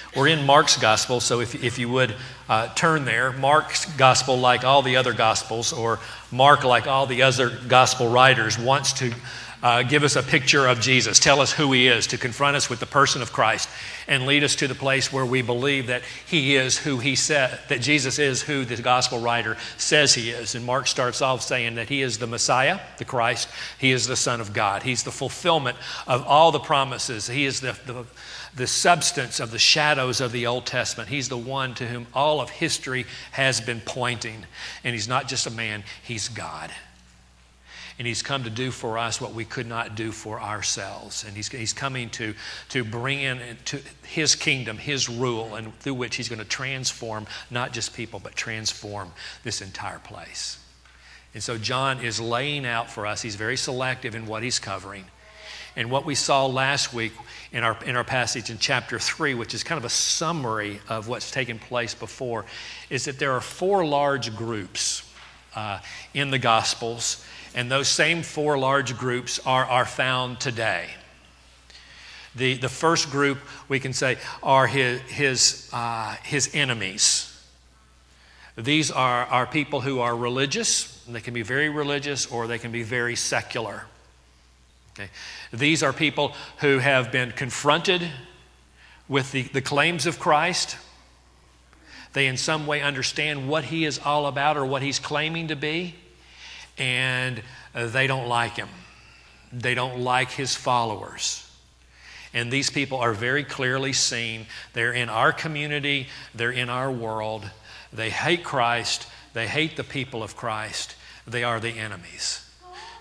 We're in Mark's gospel, so if you would turn there. Mark's gospel, like all the other gospels, or Mark, like all the other gospel writers, wants to give us a picture of Jesus, tell us who he is, to confront us with the person of Christ, and lead us to the place where we believe that he is who he said, that Jesus is who the gospel writer says he is. And Mark starts off saying that he is the Messiah, the Christ. He is the Son of God. He's the fulfillment of all the promises. He is the substance of the shadows of the Old Testament. He's the one to whom all of history has been pointing. And he's not just a man, he's God. And he's come to do for us what we could not do for ourselves. And he's coming to bring in to his kingdom, his rule, and through which he's going to transform not just people, but transform this entire place. And so John is laying out for us, he's very selective in what he's covering. And what we saw last week in our passage in chapter 3, which is kind of a summary of what's taken place before, is that there are 4 large groups in the Gospels. And those same 4 large groups are found today. The first group, we can say, are his enemies. These are people who are religious. They can be very religious, or they can be very secular. Okay. These are people who have been confronted with the claims of Christ. They in some way understand what he is all about or what he's claiming to be. And they don't like him. They don't like his followers. And these people are very clearly seen. They're in our community. They're in our world. They hate Christ. They hate the people of Christ. They are the enemies.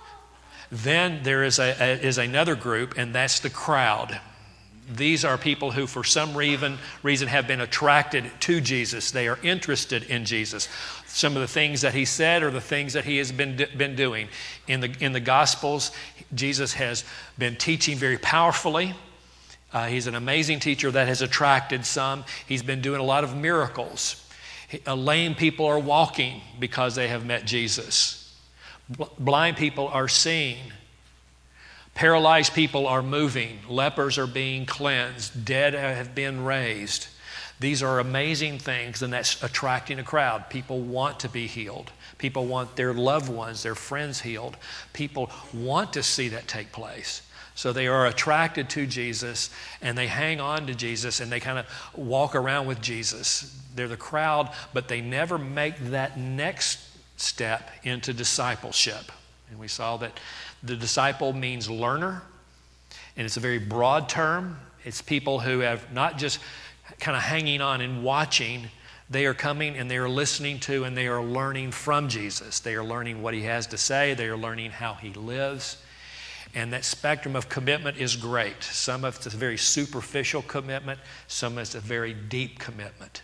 Then there is another group, and that's the crowd. These are people who for some reason have been attracted to Jesus. They are interested in Jesus. Some of the things that he said are the things that he has been doing. In the Gospels, Jesus has been teaching very powerfully. He's an amazing teacher that has attracted some. He's been doing a lot of miracles. Lame people are walking because they have met Jesus. Blind people are seeing. Paralyzed people are moving. Lepers are being cleansed. Dead have been raised. These are amazing things, and that's attracting a crowd. People want to be healed. People want their loved ones, their friends healed. People want to see that take place. So they are attracted to Jesus, and they hang on to Jesus, and they kind of walk around with Jesus. They're the crowd, but they never make that next step into discipleship. And we saw that the disciple means learner, and it's a very broad term. It's people who have not just kind of hanging on and watching. They are coming and they are listening to and they are learning from Jesus. They are learning what he has to say. They are learning how he lives. And that spectrum of commitment is great. Some of it's a very superficial commitment. Some of it's a very deep commitment.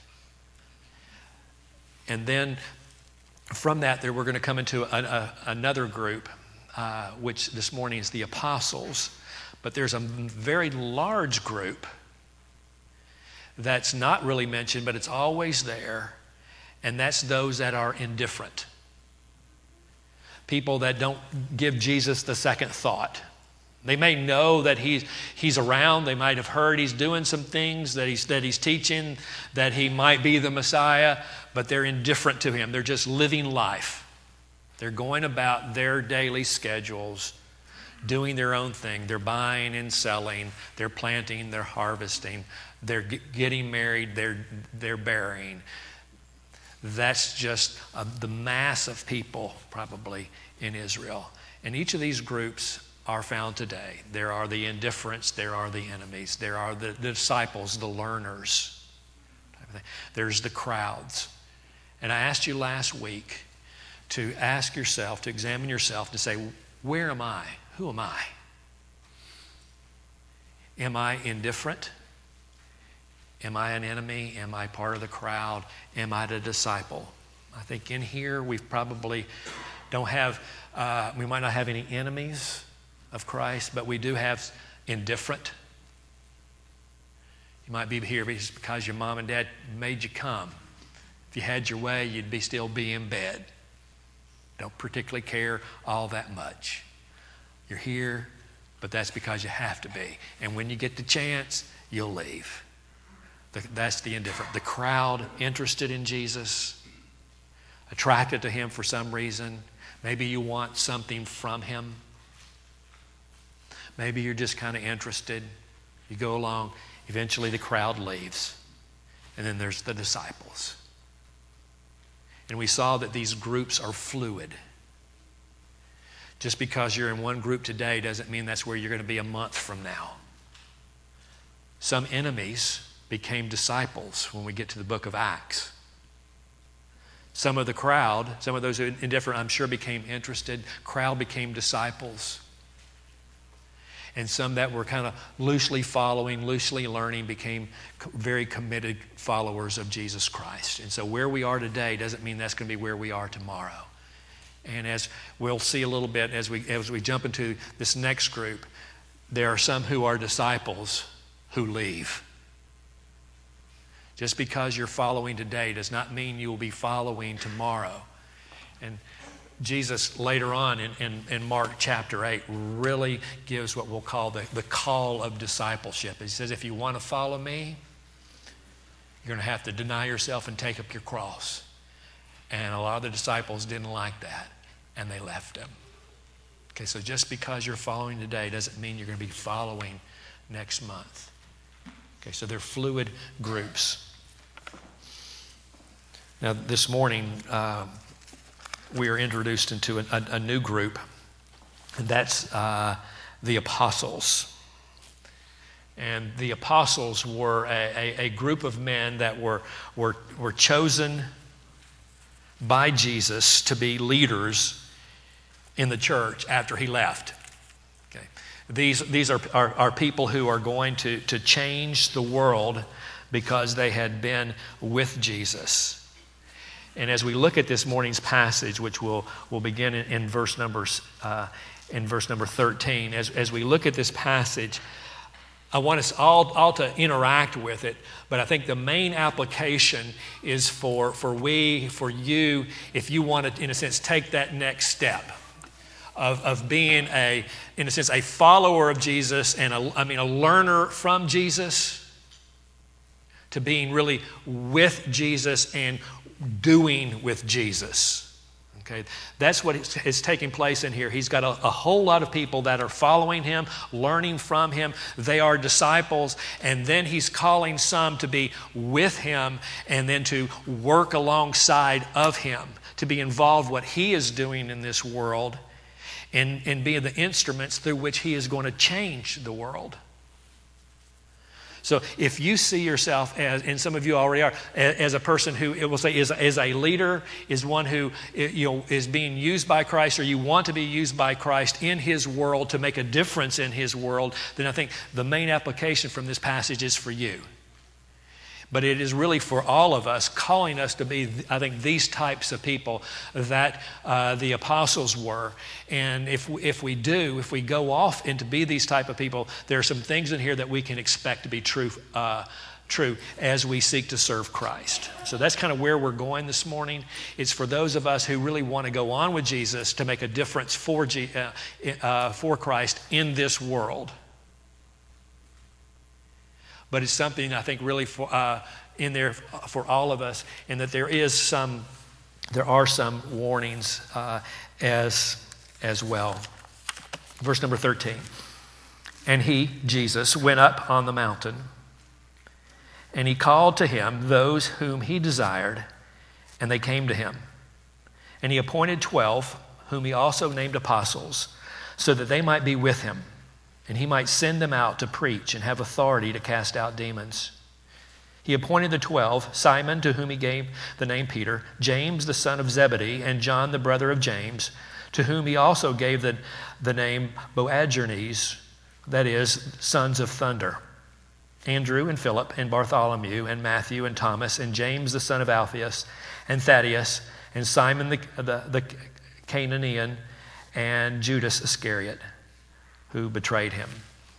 And then from that, we're going to come into another group, which this morning is the apostles. But there's a very large group that's not really mentioned, but it's always there, and that's those that are indifferent. People that don't give Jesus the second thought. They may know that he's around. They might have heard he's doing some things, that he's teaching, that he might be the Messiah, but they're indifferent to him. They're just living life. They're going about their daily schedules, doing their own thing. They're buying and selling. They're planting. They're harvesting. They're getting married. They're burying. That's just the mass of people probably in Israel. And each of these groups are found today. There are the indifferents. There are the enemies. There are the disciples, the learners. There's the crowds. And I asked you last week to ask yourself, to examine yourself, to say, where am I? Who am I? Am I indifferent? Am I an enemy? Am I part of the crowd? Am I the disciple? I think in here we probably don't have, we might not have any enemies of Christ, but we do have indifferent. You might be here because your mom and dad made you come. If you had your way, you'd still be in bed. Don't particularly care all that much. You're here, but that's because you have to be. And when you get the chance, you'll leave. That's the indifferent. The crowd interested in Jesus, attracted to him for some reason. Maybe you want something from him. Maybe you're just kind of interested. You go along. Eventually the crowd leaves. And then there's the disciples. And we saw that these groups are fluid. Just because you're in one group today doesn't mean that's where you're going to be a month from now. Some enemies became disciples when we get to the book of Acts. Some of the crowd, some of those who were indifferent, I'm sure became interested. Crowd became disciples. And some that were kind of loosely following, loosely learning, became very committed followers of Jesus Christ. And so where we are today doesn't mean that's going to be where we are tomorrow. And as we'll see a little bit as we jump into this next group, there are some who are disciples who leave. Just because you're following today does not mean you will be following tomorrow. And Jesus later on in Mark chapter 8 really gives what we'll call the call of discipleship. He says, if you want to follow me, you're going to have to deny yourself and take up your cross. And a lot of the disciples didn't like that, and they left him. Okay, so just because you're following today doesn't mean you're going to be following next month. Okay, so they're fluid groups. Now, this morning, we are introduced into a new group, and that's the apostles. And the apostles were a group of men that were chosen by Jesus to be leaders in the church after he left. Okay. These are people who are going to change the world because they had been with Jesus. And as we look at this morning's passage, which we'll begin in verse number 13, as we look at this passage, I want us all to interact with it, but I think the main application is for you, if you want to, in a sense, take that next step of being in a sense, a follower of Jesus and a learner from Jesus, to being really with Jesus and doing with Jesus. Okay, that's what is taking place in here. He's got a whole lot of people that are following him, learning from him. They are disciples, and then he's calling some to be with him and then to work alongside of him, to be involved what he is doing in this world and being the instruments through which he is going to change the world. So if you see yourself as, and some of you already are, as a person who, it will say, is a leader, is one who is being used by Christ, or you want to be used by Christ in his world to make a difference in his world, then I think the main application from this passage is for you. But it is really for all of us, calling us to be, I think, these types of people that the apostles were. And if we go off and to be these type of people, there are some things in here that we can expect to be true as we seek to serve Christ. So that's kind of where we're going this morning. It's for those of us who really want to go on with Jesus to make a difference for Christ in this world. But it's something I think really in there for all of us, and that there are some warnings as well. Verse number 13. And he, Jesus, went up on the mountain, and he called to him those whom he desired, and they came to him. And he appointed 12, whom he also named apostles, so that they might be with him, and he might send them out to preach and have authority to cast out demons. He appointed the 12, Simon, to whom he gave the name Peter, James the son of Zebedee, and John the brother of James, to whom he also gave the name Boanerges, that is, sons of thunder, Andrew and Philip and Bartholomew and Matthew and Thomas and James the son of Alphaeus and Thaddeus and Simon the Canaanian and Judas Iscariot, who betrayed him.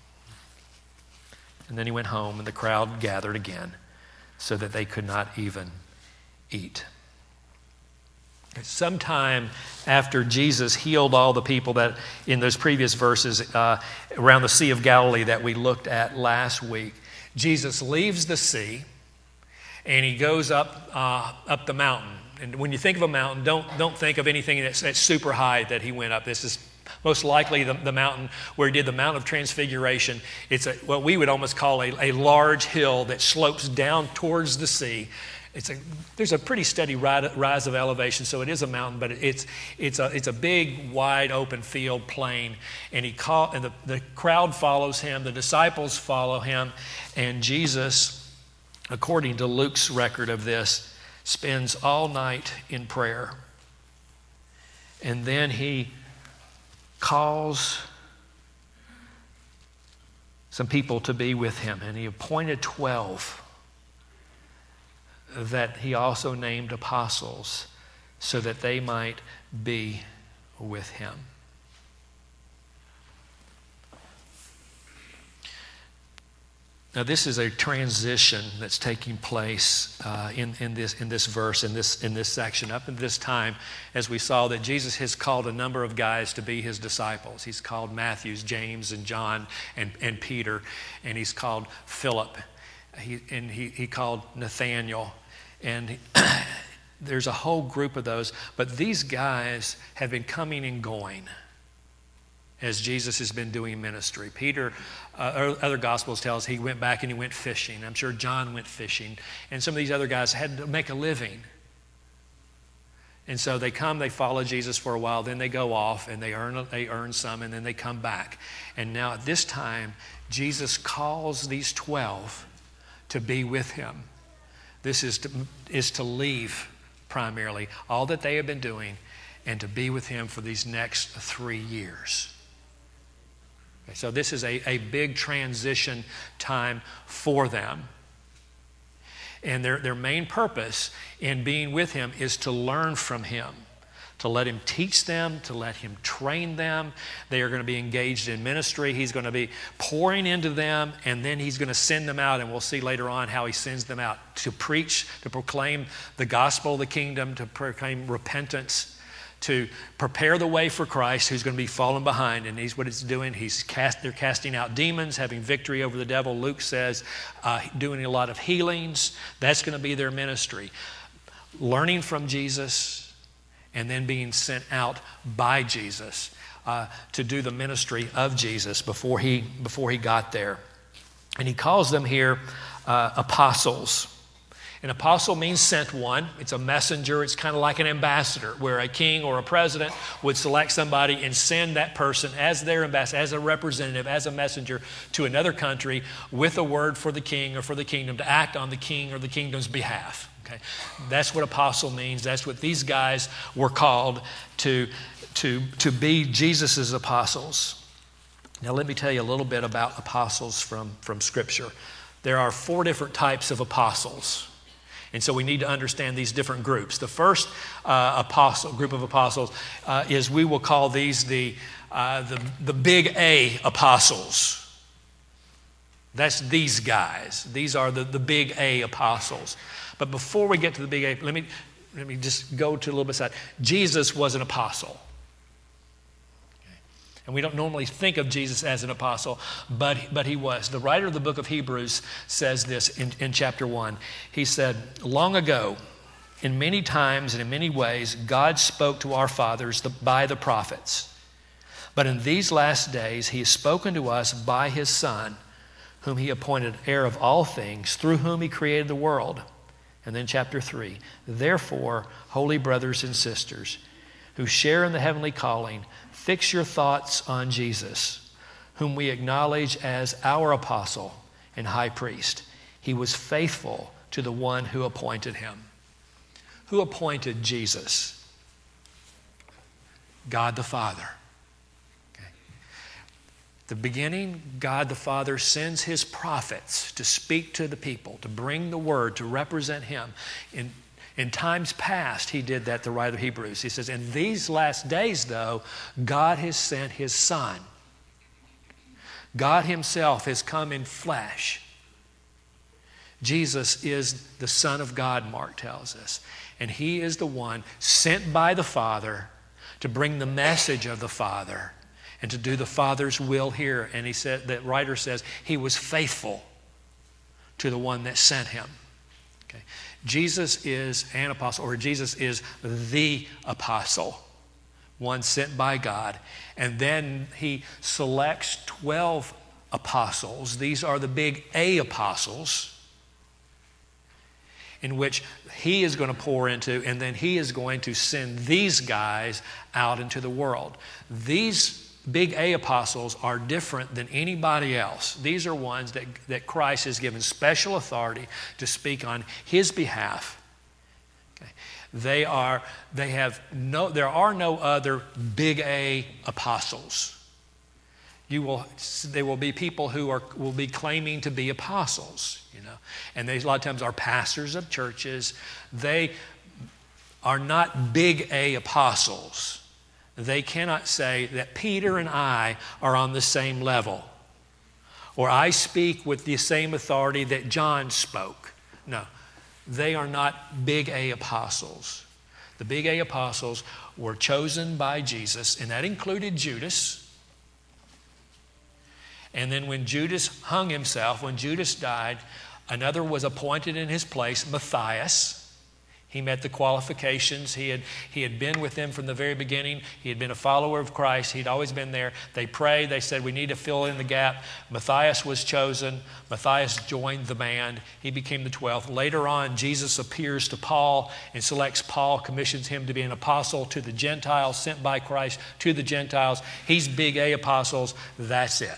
And then he went home, and the crowd gathered again so that they could not even eat. Sometime after Jesus healed all the people that in those previous verses around the Sea of Galilee that we looked at last week, Jesus leaves the sea and he goes up the mountain. And when you think of a mountain, don't think of anything that's super high that he went up. This is most likely the mountain where he did the Mount of Transfiguration. It's what we would almost call a large hill that slopes down towards the sea. There's a pretty steady rise of elevation, so it is a mountain, but it's a big, wide open field plain. And the crowd follows him, the disciples follow him, and Jesus, according to Luke's record of this, spends all night in prayer. And then he calls some people to be with him, and he appointed 12 that he also named apostles so that they might be with him. Now, this is a transition that's taking place in this verse, in this section. Up in this time, as we saw, that Jesus has called a number of guys to be his disciples. He's called Matthew, James, and John, and Peter, and he's called Philip. He called Nathaniel, and there's a whole group of those. But these guys have been coming and going as Jesus has been doing ministry. Peter, other Gospels tell us he went back and he went fishing. I'm sure John went fishing. And some of these other guys had to make a living. And so they follow Jesus for a while, then they go off and they earn some, and then they come back. And now at this time, Jesus calls these 12 to be with him. This is to leave primarily all that they have been doing and to be with him for these next 3 years. Okay, so this is a big transition time for them. And their main purpose in being with him is to learn from him, to let him teach them, to let him train them. They are going to be engaged in ministry. He's going to be pouring into them, and then he's going to send them out, and we'll see later on how he sends them out to preach, to proclaim the gospel of the kingdom, to proclaim repentance, to prepare the way for Christ, who's going to be falling behind. And what it's doing, they're casting out demons, having victory over the devil. Luke says, doing a lot of healings. That's going to be their ministry. Learning from Jesus, and then being sent out by Jesus to do the ministry of Jesus before he got there. And he calls them here apostles. An apostle means sent one. It's a messenger. It's kind of like an ambassador, where a king or a president would select somebody and send that person as their ambassador, as a representative, as a messenger to another country with a word for the king or for the kingdom to act on the king or the kingdom's behalf. Okay? That's what apostle means. That's what these guys were called to be Jesus' apostles. Now let me tell you a little bit about apostles from Scripture. There are 4 different types of apostles. And so we need to understand these different groups. The first group of apostles is, we will call these the big A apostles. That's these guys. These are the big A apostles. But before we get to the big A, let me just go to a little bit side. Jesus was an apostle. And we don't normally think of Jesus as an apostle, but he was. The writer of the book of Hebrews says this in chapter 1. He said, "Long ago, in many times and in many ways, God spoke to our fathers by the prophets. But in these last days, he has spoken to us by his Son, whom he appointed heir of all things, through whom he created the world." And then chapter 3, "Therefore, holy brothers and sisters, who share in the heavenly calling, fix your thoughts on Jesus, whom we acknowledge as our apostle and high priest. He was faithful to the one who appointed him." Who appointed Jesus? God the Father. Okay. At the beginning, God the Father sends his prophets to speak to the people, to bring the word, to represent him. In times past, he did that, the writer of Hebrews. He says, in these last days, though, God has sent his Son. God himself has come in flesh. Jesus is the Son of God, Mark tells us. And he is the one sent by the Father to bring the message of the Father and to do the Father's will here. And he said, that writer says, he was faithful to the one that sent him. Okay. Jesus is an apostle, or Jesus is the apostle, one sent by God. And then he selects 12 apostles. These are the big A apostles, in which he is going to pour into, and then he is going to send these guys out into the world. These big A apostles are different than anybody else. These are ones that Christ has given special authority to speak on his behalf. Okay. There are no other big A apostles. There will be people who will be claiming to be apostles, and they a lot of times are pastors of churches. They are not big A apostles. They cannot say that Peter and I are on the same level, or I speak with the same authority that John spoke. No, they are not big A apostles. The big A apostles were chosen by Jesus, and that included Judas. And then when Judas hung himself, when Judas died, another was appointed in his place, Matthias. He met the qualifications. He had been with them from the very beginning. He had been a follower of Christ. He'd always been there. They prayed. They said, we need to fill in the gap. Matthias was chosen. Matthias joined the band. He became the 12th. Later on, Jesus appears to Paul and selects Paul, commissions him to be an apostle to the Gentiles, sent by Christ to the Gentiles. He's big A apostles. That's it.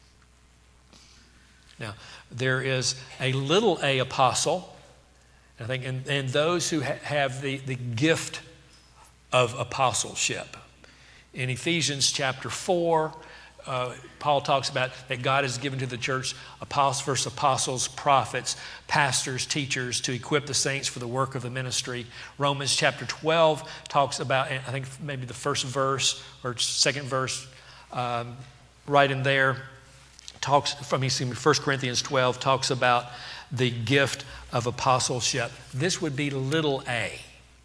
Now, there is a little A apostle, I think, and those who have the gift of apostleship. In Ephesians chapter 4, Paul talks about that God has given to the church first apostles, prophets, pastors, teachers to equip the saints for the work of the ministry. Romans chapter 12 talks about, I think maybe the first verse or second verse right in there, talks from 1 Corinthians 12 talks about the gift of apostleship. This would be little a.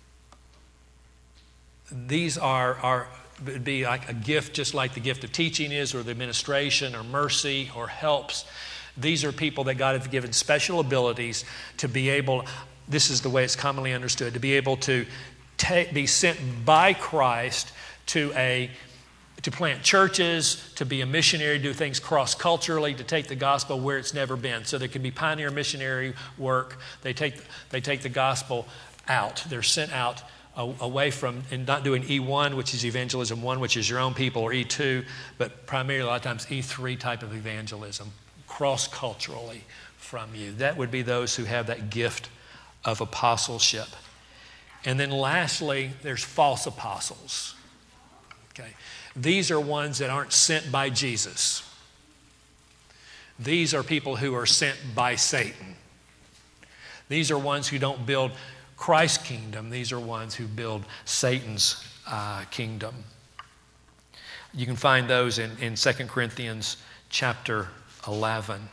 These would be like a gift, just like the gift of teaching is, or the administration, or mercy, or helps. These are people that God has given special abilities to be able, this is the way it's commonly understood, to be able to be sent by Christ to plant churches, to be a missionary, do things cross-culturally, to take the gospel where it's never been. So there can be pioneer missionary work. They take the gospel out. They're sent out away from, and not doing E1, which is evangelism 1, which is your own people, or E2, but primarily a lot of times E3 type of evangelism, cross-culturally from you. That would be those who have that gift of apostleship. And then lastly, there's false apostles. Okay. These are ones that aren't sent by Jesus. These are people who are sent by Satan. These are ones who don't build Christ's kingdom. These are ones who build Satan's kingdom. You can find those in 2 Corinthians chapter 11.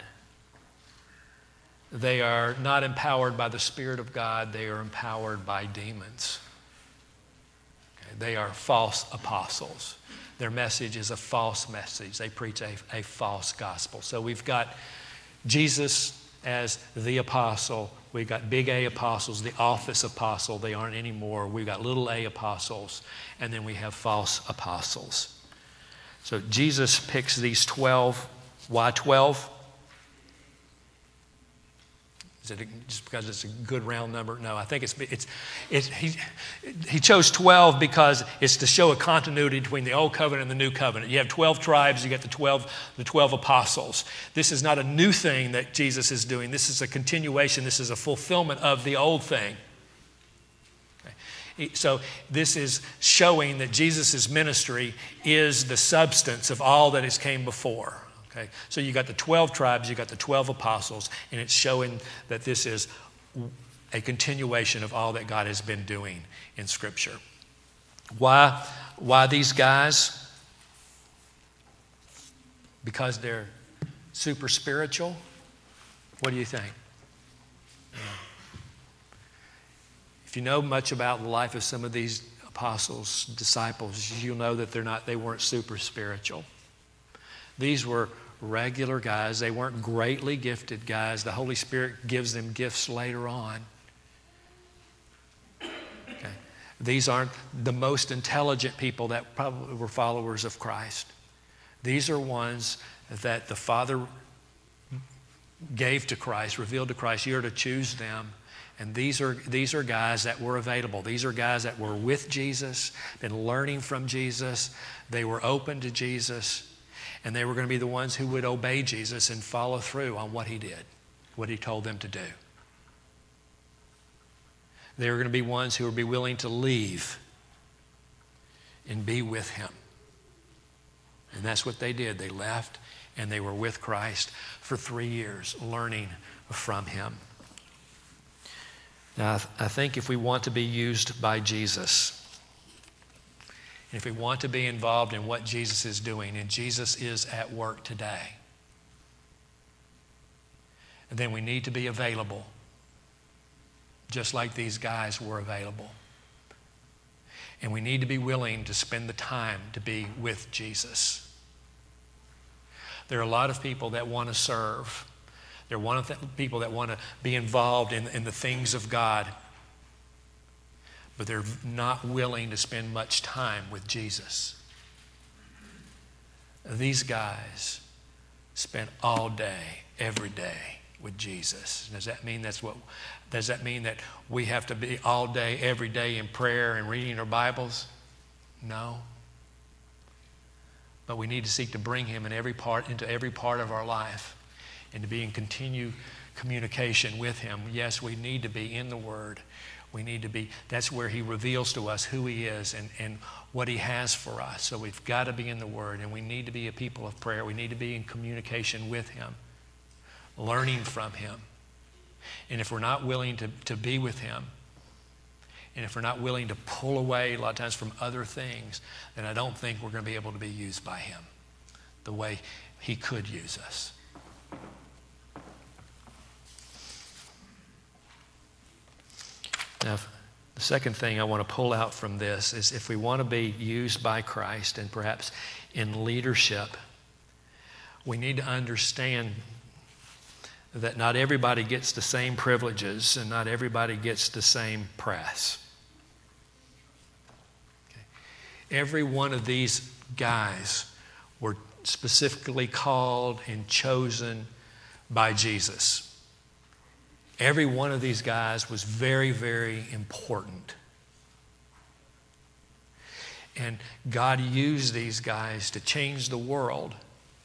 They are not empowered by the Spirit of God. They are empowered by demons. Okay. They are false apostles. Their message is a false message. They preach a false gospel. So we've got Jesus as the apostle. We've got big A apostles, the office apostle. They aren't anymore. We've got little A apostles. And then we have false apostles. So Jesus picks these 12. Why 12? Is it just because it's a good round number? No, I think he chose 12 because it's to show a continuity between the Old Covenant and the New Covenant. You have 12 tribes, you get the 12 apostles. This is not a new thing that Jesus is doing. This is a continuation. This is a fulfillment of the old thing. Okay. So this is showing that Jesus' ministry is the substance of all that has came before. Okay, so you got the 12 tribes, you got the 12 apostles, and it's showing that this is a continuation of all that God has been doing in Scripture. Why these guys? Because they're super spiritual? What do you think? If you know much about the life of some of these apostles, disciples, you'll know that they weren't super spiritual. These were regular guys. They weren't greatly gifted guys. The Holy Spirit gives them gifts later on. Okay. These aren't the most intelligent people that probably were followers of Christ. These are ones that the Father gave to Christ, revealed to Christ. You're to choose them. And these are guys that were available. These are guys that were with Jesus, been learning from Jesus. They were open to Jesus. And they were going to be the ones who would obey Jesus and follow through on what he did, what he told them to do. They were going to be ones who would be willing to leave and be with him. And that's what they did. They left and they were with Christ for 3 years, learning from him. Now, I think if we want to be used by Jesus, and if we want to be involved in what Jesus is doing, and Jesus is at work today, then we need to be available, just like these guys were available. And we need to be willing to spend the time to be with Jesus. There are a lot of people that want to serve. There are people that want to be involved in the things of God, but they're not willing to spend much time with Jesus. These guys spent all day, every day with Jesus. Does that mean that we have to be all day, every day in prayer and reading our Bibles? No. But we need to seek to bring him into every part of our life, and to be in continued communication with him. Yes, we need to be in the Word. That's where he reveals to us who he is and what he has for us. So we've got to be in the Word, and we need to be a people of prayer. We need to be in communication with him, learning from him. And if we're not willing to be with him, and if we're not willing to pull away a lot of times from other things, then I don't think we're going to be able to be used by him the way he could use us. Now, the second thing I want to pull out from this is, if we want to be used by Christ and perhaps in leadership, we need to understand that not everybody gets the same privileges and not everybody gets the same press. Okay. Every one of these guys were specifically called and chosen by Jesus. Every one of these guys was very, very important. And God used these guys to change the world.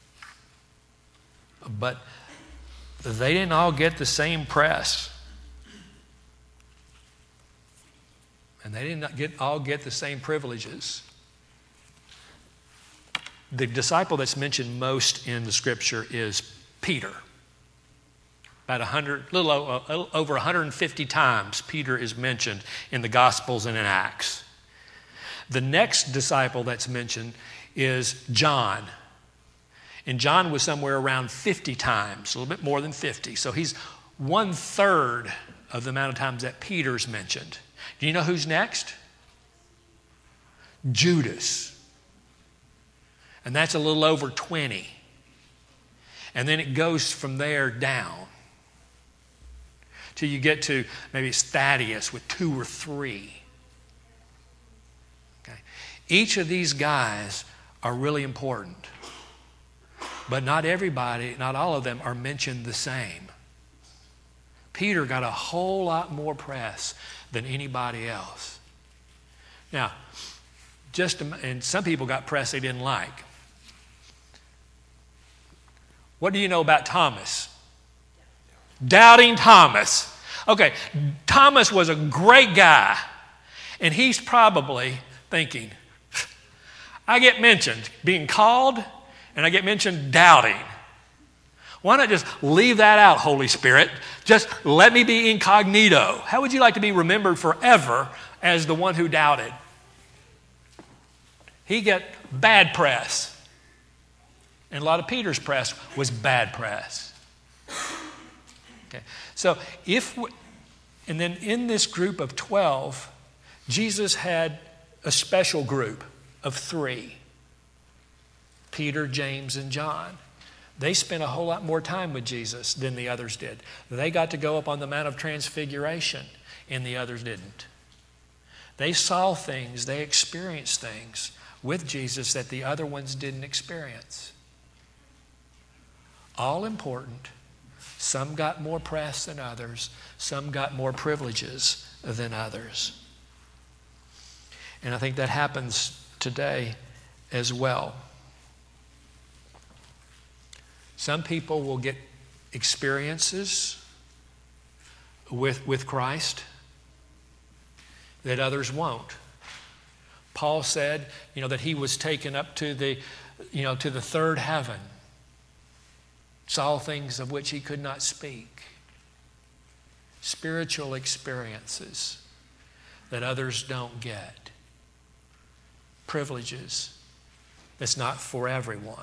But they didn't all get the same press. And they didn't all get the same privileges. The disciple that's mentioned most in the Scripture is Peter. About little over 150 times Peter is mentioned in the Gospels and in Acts. The next disciple that's mentioned is John. And John was somewhere around 50 times, a little bit more than 50. So he's 1/3 of the amount of times that Peter's mentioned. Do you know who's next? Judas. And that's a little over 20. And then it goes from there down, till you get to maybe it's Thaddeus with 2 or 3. Okay. Each of these guys are really important. But not everybody, not all of them are mentioned the same. Peter got a whole lot more press than anybody else. Now, and some people got press they didn't like. What do you know about Thomas? Doubting Thomas. Okay, Thomas was a great guy, and he's probably thinking, I get mentioned being called, and I get mentioned doubting. Why not just leave that out, Holy Spirit? Just let me be incognito. How would you like to be remembered forever as the one who doubted? He got bad press. And a lot of Peter's press was bad press. Okay. So and then in this group of 12, Jesus had a special group of 3. Peter, James, and John. They spent a whole lot more time with Jesus than the others did. They got to go up on the Mount of Transfiguration, and the others didn't. They saw things, they experienced things with Jesus that the other ones didn't experience. All important. Some got more press than others. Some got more privileges than others. And I think that happens today as well. Some people will get experiences with Christ that others won't. Paul said, that he was taken up to the third heaven, saw things of which he could not speak. Spiritual experiences that others don't get. Privileges that's not for everyone.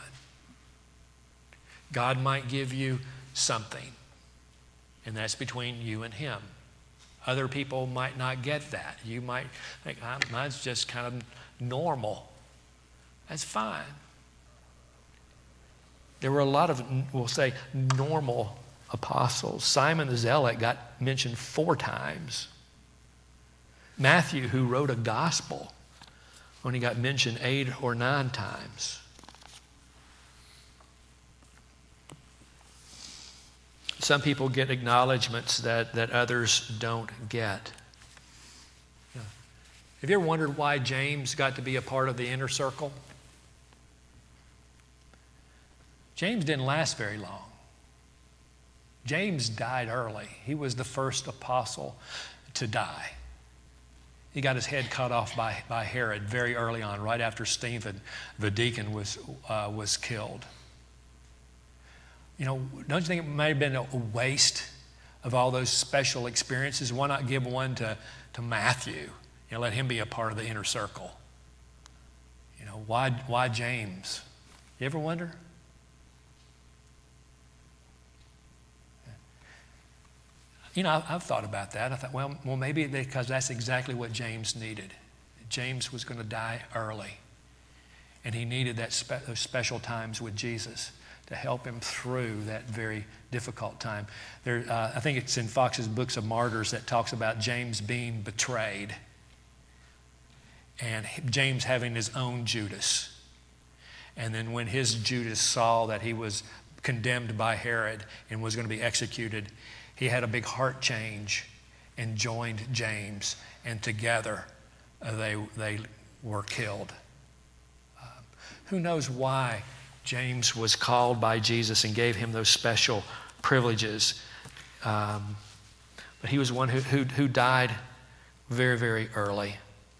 God might give you something, and that's between you and Him. Other people might not get that. You might think, mine's just kind of normal. That's fine. There were a lot of, we'll say, normal apostles. Simon the Zealot got mentioned 4 times. Matthew, who wrote a gospel, only got mentioned 8 or 9 times. Some people get acknowledgments that others don't get. Have you ever wondered why James got to be a part of the inner circle? James didn't last very long. James died early. He was the first apostle to die. He got his head cut off by Herod very early on, right after Stephen, the deacon, was killed. Don't you think it may have been a waste of all those special experiences? Why not give one to Matthew? Let him be a part of the inner circle. Why James? You ever wonder? I've thought about that. I thought, well, maybe because that's exactly what James needed. James was going to die early, and he needed those special times with Jesus to help him through that very difficult time. I think it's in Fox's Books of Martyrs that talks about James being betrayed and James having his own Judas. And then when his Judas saw that he was condemned by Herod and was going to be executed, he had a big heart change and joined James, and together they were killed. Who knows why James was called by Jesus and gave him those special privileges. But he was one who died very, very early.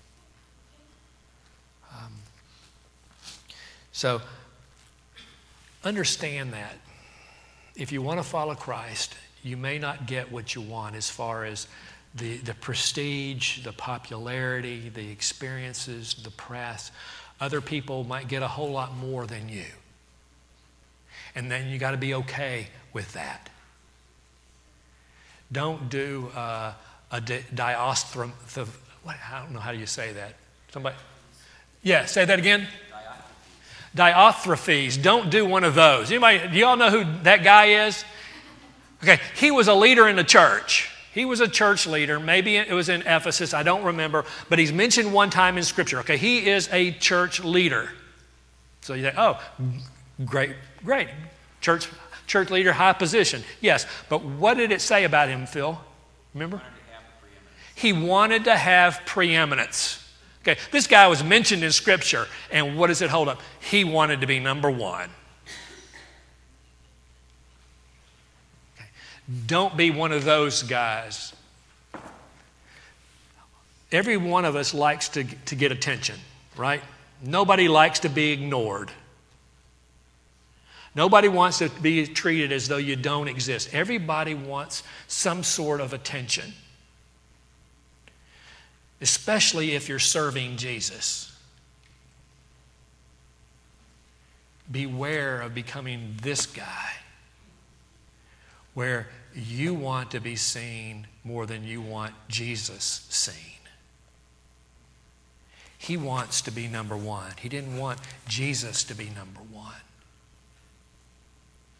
So understand that if you want to follow Christ, you may not get what you want as far as the prestige, the popularity, the experiences, the press. Other people might get a whole lot more than you. And then you got to be okay with that. Don't do a diostrom. I don't know how you say that. Somebody? Yeah, say that again. Diothrophes. Don't do one of those. Anybody? Do you all know who that guy is? Okay, he was a leader in the church. He was a church leader. Maybe it was in Ephesus. I don't remember. But he's mentioned one time in Scripture. Okay, he is a church leader. So you think, oh, great. Church leader, high position. Yes, but what did it say about him, Phil? Remember? He wanted to have preeminence. Okay, this guy was mentioned in Scripture, and what does it hold up? He wanted to be number one. Okay. Don't be one of those guys. Every one of us likes to get attention, right? Nobody likes to be ignored. Nobody wants to be treated as though you don't exist. Everybody wants some sort of attention, especially if you're serving Jesus. Beware of becoming this guy where you want to be seen more than you want Jesus seen. He wants to be number one. He didn't want Jesus to be number one.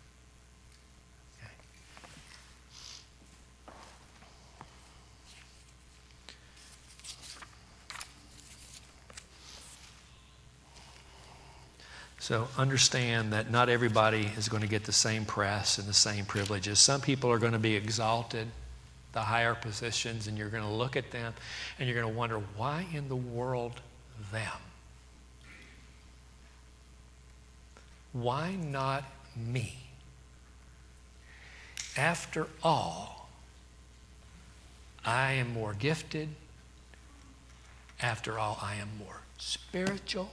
So understand that not everybody is going to get the same press and the same privileges. Some people are going to be exalted, the higher positions, and you're going to look at them and you're going to wonder, why in the world them? Why not me? After all, I am more gifted. After all, I am more spiritual.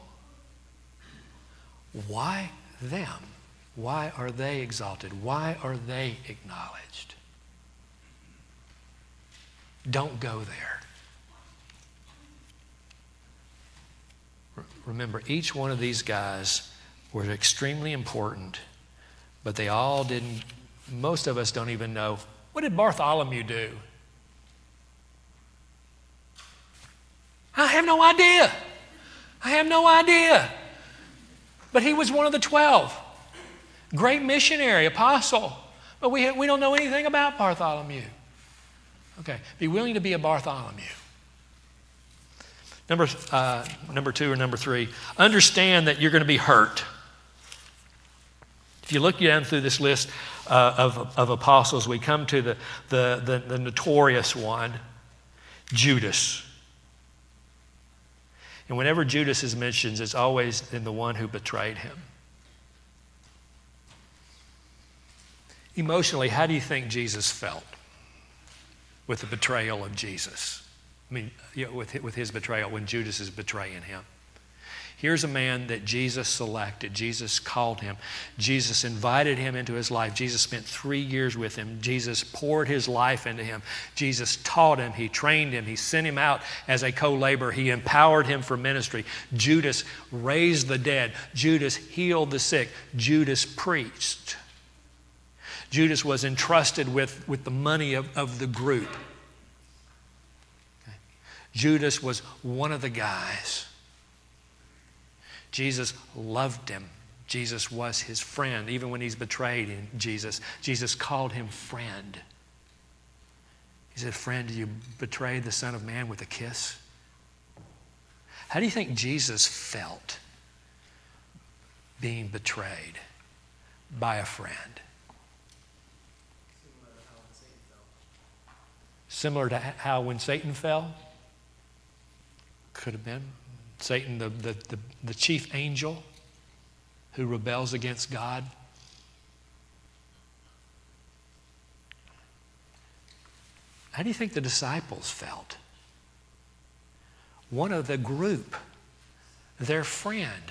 Why them? Why are they exalted? Why are they acknowledged? Don't go there. Remember, each one of these guys were extremely important, but they all didn't, most of us don't even know, what did Bartholomew do? I have no idea. I have no idea. But he was one of the 12. Great missionary, apostle. But we don't know anything about Bartholomew. Okay, be willing to be a Bartholomew. Number 2 or number 3, understand that you're going to be hurt. If you look down through this list of apostles, we come to the notorious one, Judas. And whenever Judas is mentioned, it's always in the one who betrayed him. Emotionally, how do you think Jesus felt with the betrayal of Jesus? I mean, with his betrayal, when Judas is betraying him. Here's a man that Jesus selected. Jesus called him. Jesus invited him into his life. Jesus spent 3 years with him. Jesus poured his life into him. Jesus taught him. He trained him. He sent him out as a co-laborer. He empowered him for ministry. Judas raised the dead. Judas healed the sick. Judas preached. Judas was entrusted with the money of the group. Okay. Judas was one of the guys. Jesus loved him. Jesus was his friend. Even when he's betrayed Jesus called him friend. He said, friend, do you betray the Son of Man with a kiss? How do you think Jesus felt being betrayed by a friend? Similar to how when Satan fell? Could have been. Satan, the chief angel who rebels against God. How do you think the disciples felt? One of the group, their friend.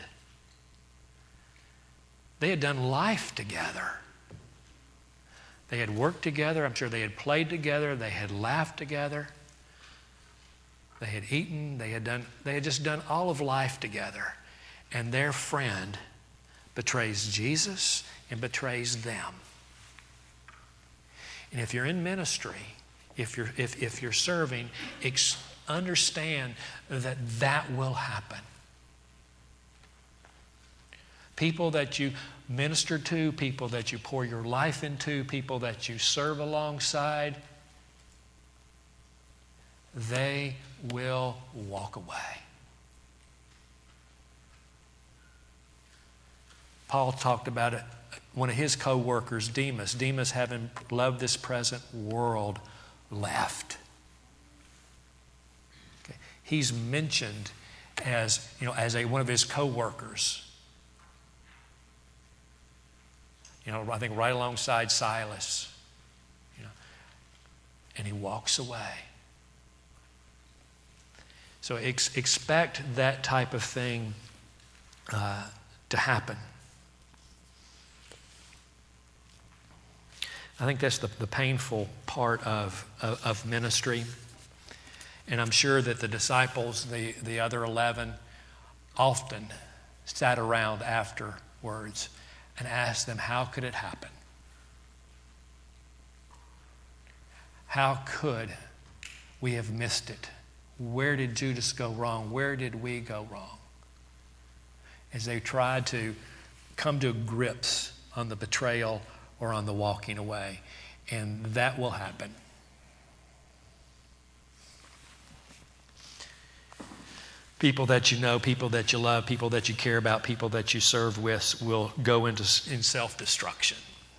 They had done life together. They had worked together. I'm sure they had played together. They had laughed together. They had eaten. They had just done all of life together. And their friend betrays Jesus and betrays them. And if you're in ministry, if you're serving, understand that will happen. People that you minister to, people that you pour your life into, people that you serve alongside, they will walk away. Paul talked about it. One of his co-workers, Demas. Demas, having loved this present world, left. Okay. He's mentioned as one of his co-workers. I think right alongside Silas. And he walks away. So expect that type of thing to happen. I think that's the painful part of ministry. And I'm sure that the disciples, the other 11, often sat around afterwards and asked them, how could it happen? How could we have missed it? Where did Judas go wrong? Where did we go wrong? As they tried to come to grips on the betrayal or on the walking away. And that will happen. people that you know, people that you love, people that you care about, people that you serve with will go in self-destruction.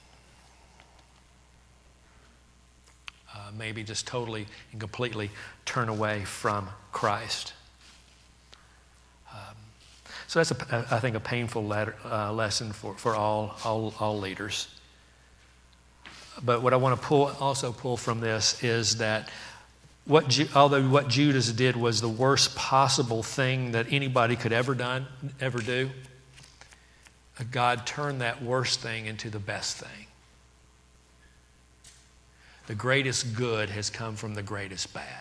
Maybe just totally and completely turn away from Christ. So that's, I think, a painful lesson for all leaders. But what I want to also pull from this is that although what Judas did was the worst possible thing that anybody could ever do, God turned that worst thing into the best thing. The greatest good has come from the greatest bad.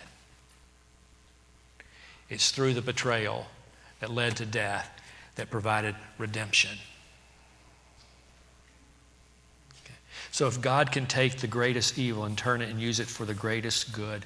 It's through the betrayal that led to death that provided redemption. Okay. So if God can take the greatest evil and turn it and use it for the greatest good,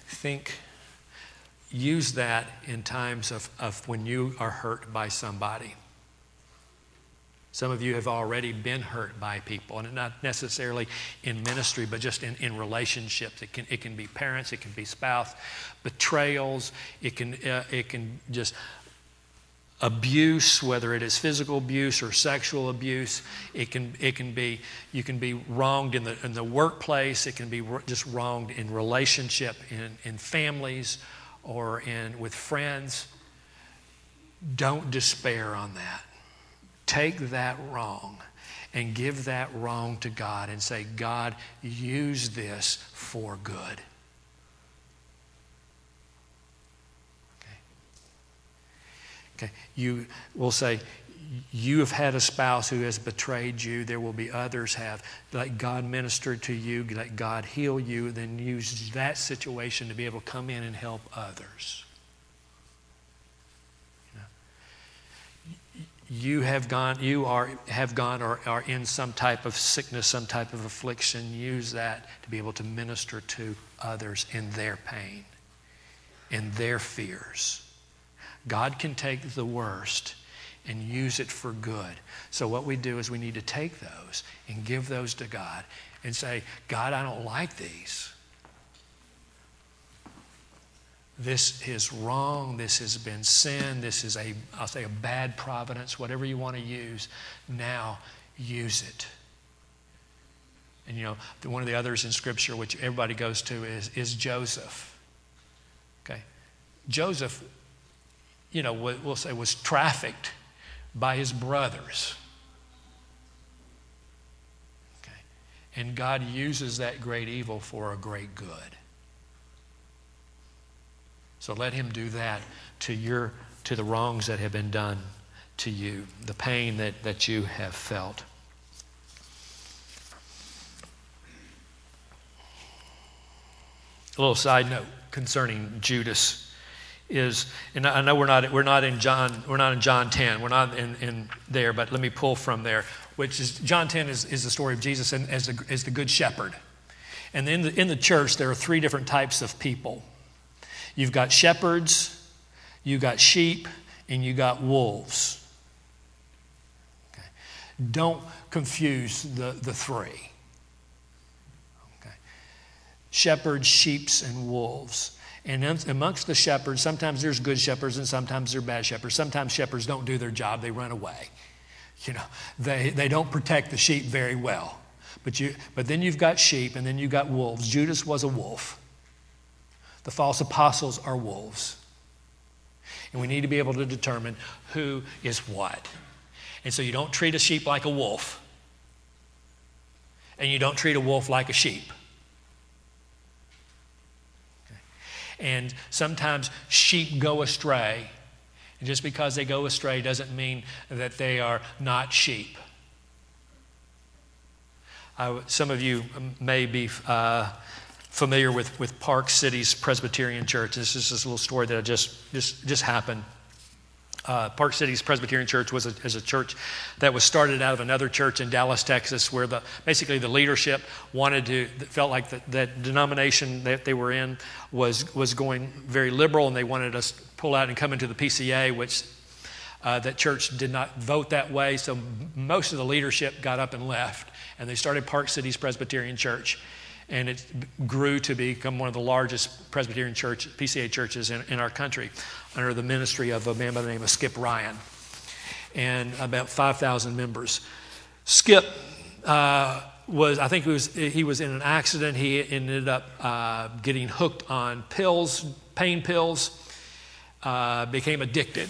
use that in times of when you are hurt by somebody. Some of you have already been hurt by people, and not necessarily in ministry, but just in relationships. It can be parents, it can be spouse, betrayals. It can just abuse, whether it is physical abuse or sexual abuse. It can be, you can be wronged in the workplace. It can be just wronged in relationship, in families, or with friends. Don't despair on that. Take that wrong and give that wrong to God and say, God, use this for good. Okay. You will say, you have had a spouse who has betrayed you. There will be others have. Let God minister to you. Let God heal you. Then use that situation to be able to come in and help others. You have gone or are in some type of sickness, some type of affliction. Use that to be able to minister to others in their pain, in their fears. God can take the worst and use it for good. So what we do is we need to take those and give those to God and say, God, I don't like these. This is wrong. This has been sin. This is a bad providence, whatever you want to use. Now use it. And one of the others in Scripture, which everybody goes to, is Joseph. Okay, Joseph, we'll say was trafficked by his brothers. Okay, and God uses that great evil for a great good. So let him do that to the wrongs that have been done to you, the pain that you have felt. A little side note concerning Judas is, and I know we're not in John 10, we're not in there, but let me pull from there, which is John 10 is the story of Jesus and as the good shepherd. And in the church there are three different types of people. You've got shepherds, you've got sheep, and you've got wolves. Okay. Don't confuse the three. Okay. Shepherds, sheep, and wolves. And amongst the shepherds, sometimes there's good shepherds and sometimes there's bad shepherds. Sometimes shepherds don't do their job, they run away. They don't protect the sheep very well. But then you've got sheep and then you've got wolves. Judas was a wolf. The false apostles are wolves. And we need to be able to determine who is what. And so you don't treat a sheep like a wolf. And you don't treat a wolf like a sheep. Okay. And sometimes sheep go astray. And just because they go astray doesn't mean that they are not sheep. Some of you may be familiar with Park City's Presbyterian Church. This is this little story that just happened. Park City's Presbyterian Church was a church that was started out of another church in Dallas, Texas, where basically the leadership felt like that denomination that they were in was going very liberal, and they wanted us to pull out and come into the PCA, which that church did not vote that way. So most of the leadership got up and left, and they started Park City's Presbyterian Church. And it grew to become one of the largest Presbyterian PCA churches in our country under the ministry of a man by the name of Skip Ryan, and about 5,000 members. Skip he was in an accident. He ended up getting hooked on pills, pain pills, became addicted.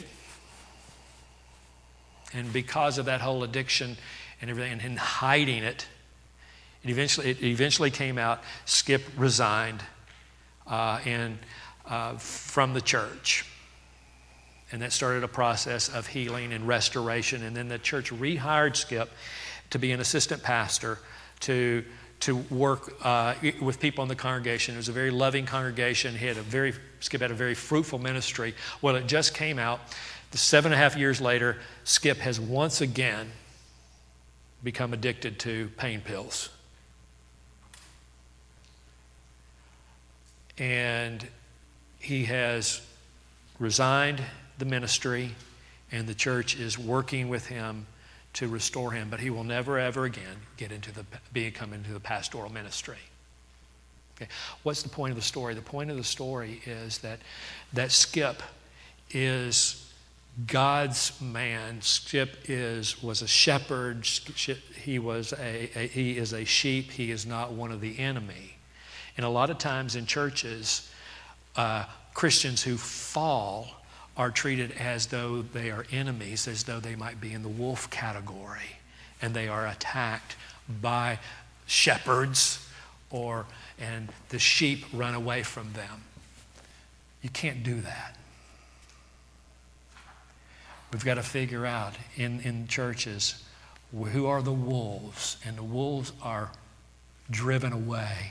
And because of that whole addiction and everything, and hiding it, it eventually came out. Skip resigned from the church. And that started a process of healing and restoration. And then the church rehired Skip to be an assistant pastor to work with people in the congregation. It was a very loving congregation. Skip had a very fruitful ministry. Well, it just came out. 7.5 years later, Skip has once again become addicted to pain pills. And he has resigned the ministry, and the church is working with him to restore him, but he will never ever again come into the pastoral ministry. Okay. What's the point of the story? The point of the story is that Skip is God's man. Skip was a shepherd. He is a sheep. He is not one of the enemy. And a lot of times in churches, Christians who fall are treated as though they are enemies, as though they might be in the wolf category, and they are attacked by shepherds, and the sheep run away from them. You can't do that. We've got to figure out in churches who are the wolves, and the wolves are driven away,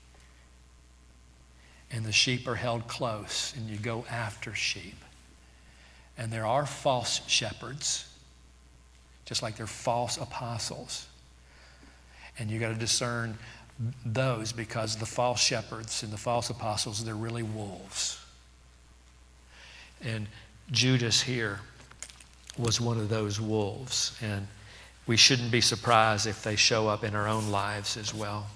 and the sheep are held close, and you go after sheep. And there are false shepherds, just like there are false apostles. And you got to discern those, because the false shepherds and the false apostles, they're really wolves. And Judas here was one of those wolves. And we shouldn't be surprised if they show up in our own lives as well.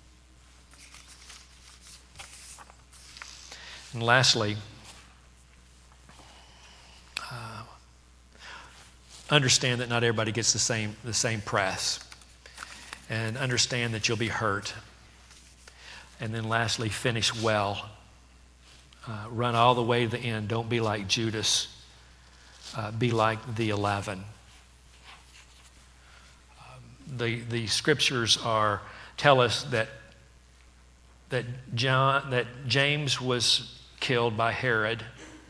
And lastly, understand that not everybody gets the same press, and understand that you'll be hurt. And then lastly, finish well. Run all the way to the end. Don't be like Judas. Be like the 11. The scriptures tell us that James was killed by Herod.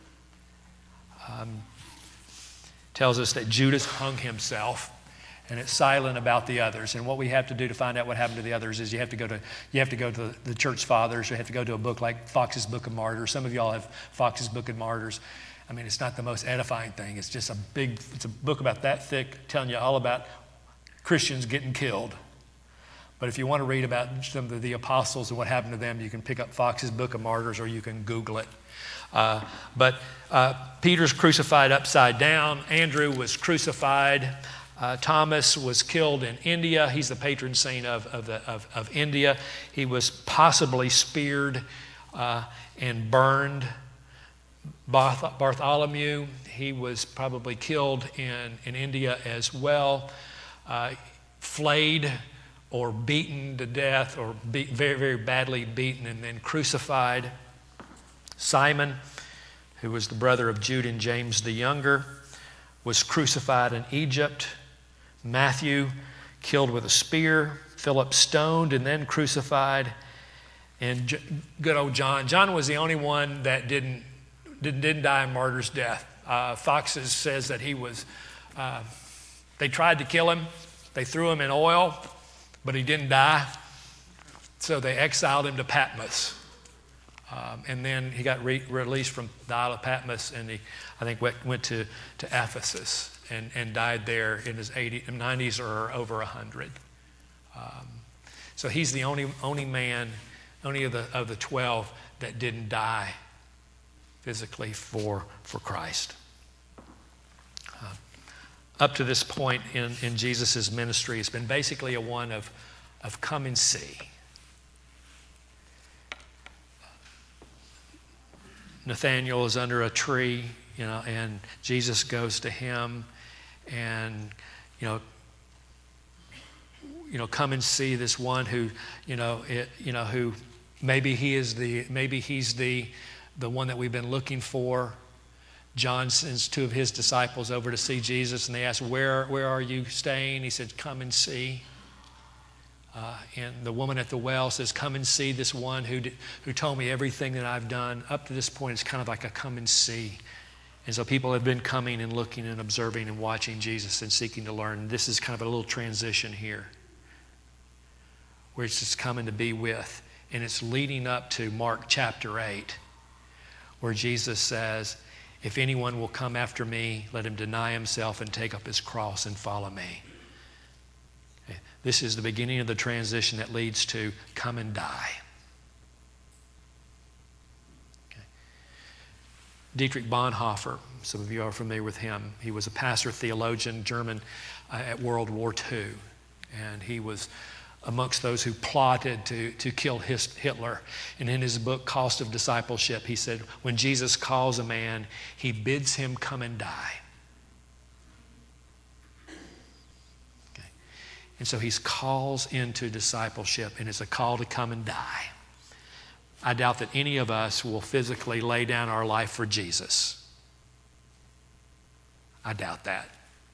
Tells us that Judas hung himself, and it's silent about the others. And what we have to do to find out what happened to the others is you have to go to the church fathers. You have to go to a book like Fox's Book of Martyrs. Some of y'all have Fox's Book of Martyrs. I mean, it's not the most edifying thing. It's just it's a book about that thick, telling you all about Christians getting killed. But if you want to read about some of the apostles and what happened to them, you can pick up Fox's Book of Martyrs, or you can Google it. But Peter's crucified upside down. Andrew was crucified. Thomas was killed in India. He's the patron saint of India. He was possibly speared and burned. Bartholomew, he was probably killed in India as well. Flayed or beaten to death, or very, very badly beaten and then crucified. Simon, who was the brother of Jude and James the younger, was crucified in Egypt. Matthew, killed with a spear. Philip, stoned and then crucified. And good old John. John was the only one that didn't die a martyr's death. Fox says that he was, they tried to kill him. They threw him in oil, but he didn't die. So they exiled him to Patmos. And then he got released from the Isle of Patmos, and he, I think, went to Ephesus and died there in his 90s or over 100. So he's the only man, only of the 12 that didn't die physically for Christ. Up to this point in Jesus' ministry, it's been basically a one of come and see. Nathanael is under a tree, and Jesus goes to him and, come and see this one who, who maybe he's the one that we've been looking for. John sends two of his disciples over to see Jesus, and they ask, where are you staying? He said, come and see. And the woman at the well says, come and see this one who told me everything that I've done. Up to this point, it's kind of like a come and see. And so people have been coming and looking and observing and watching Jesus and seeking to learn. This is kind of a little transition here, where it's just coming to be with. And it's leading up to Mark chapter 8, where Jesus says, if anyone will come after me, let him deny himself and take up his cross and follow me. Okay. This is the beginning of the transition that leads to come and die. Okay. Dietrich Bonhoeffer, some of you are familiar with him. He was a pastor, theologian, German at World War II. And he was amongst those who plotted to kill Hitler. And in his book, Cost of Discipleship, he said, when Jesus calls a man, he bids him come and die. Okay. And so he calls into discipleship, and it's a call to come and die. I doubt that any of us will physically lay down our life for Jesus. I doubt that.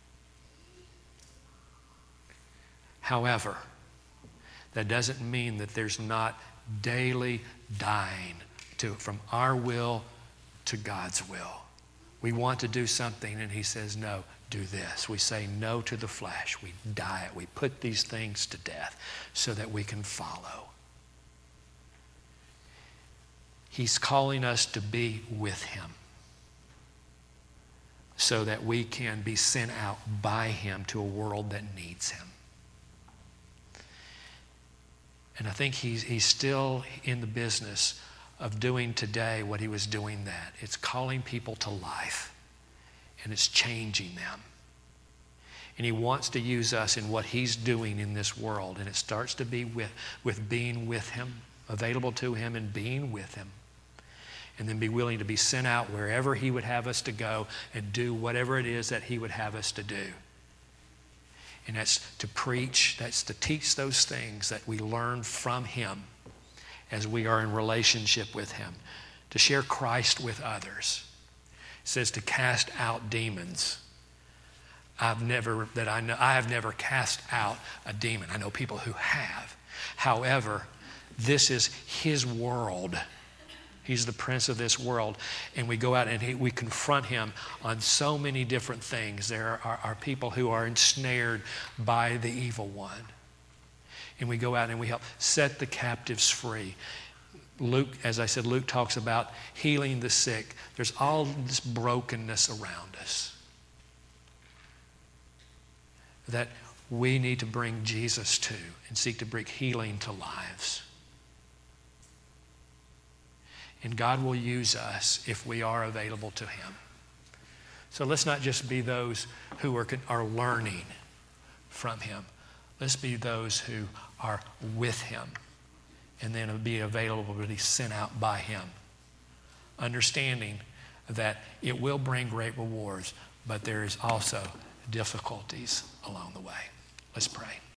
However, that doesn't mean that there's not daily dying from our will to God's will. We want to do something, and he says, no, do this. We say no to the flesh. We die it. We put these things to death so that we can follow. He's calling us to be with him so that we can be sent out by him to a world that needs him. And I think he's still in the business of doing today what he was doing then. It's calling people to life, and it's changing them. And he wants to use us in what he's doing in this world. And it starts to be with being with him, available to him and being with him. And then be willing to be sent out wherever he would have us to go and do whatever it is that he would have us to do. And that's to preach, that's to teach those things that we learn from him as we are in relationship with him. To share Christ with others. It says to cast out demons. I have never cast out a demon. I know people who have. However, this is his world. He's the prince of this world. And we go out and we confront him on so many different things. There are people who are ensnared by the evil one. And we go out and we help set the captives free. Luke, as I said, Luke talks about healing the sick. There's all this brokenness around us that we need to bring Jesus to and seek to bring healing to lives. And God will use us if we are available to him. So let's not just be those who are learning from him. Let's be those who are with him and then be available to be sent out by him. Understanding that it will bring great rewards, but there is also difficulties along the way. Let's pray.